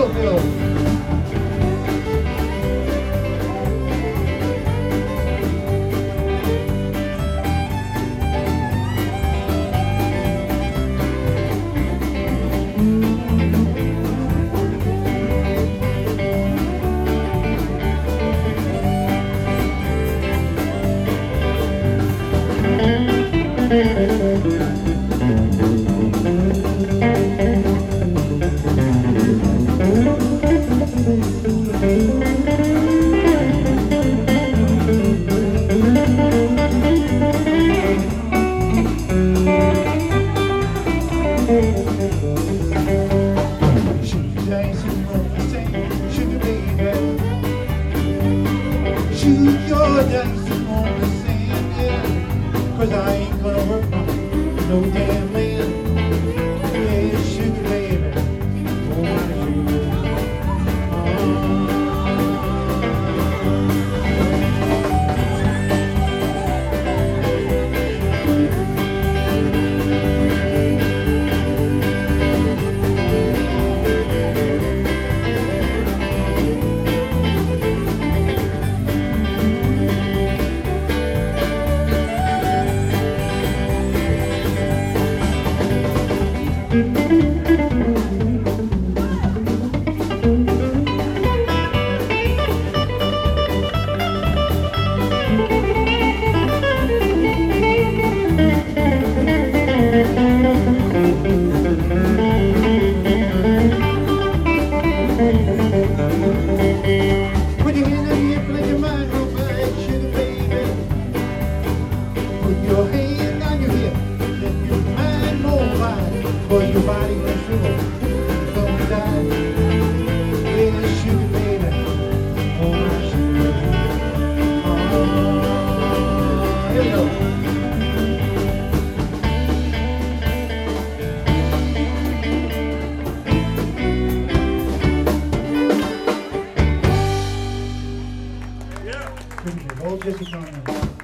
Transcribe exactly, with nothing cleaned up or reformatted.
Phil. Shoot your dancing on the sand, yeah. Cause I ain't gonna work no damn man. Yeah, sugar baby, oh my sugar. Put your hand on your hip, let your mind go back, sugar baby. Put your hand on your hip, let your mind move by, for your body will shrivel, don't die. Yeah, sugar baby, oh my sugar baby. Oh, here we go. Old Jesse Conner.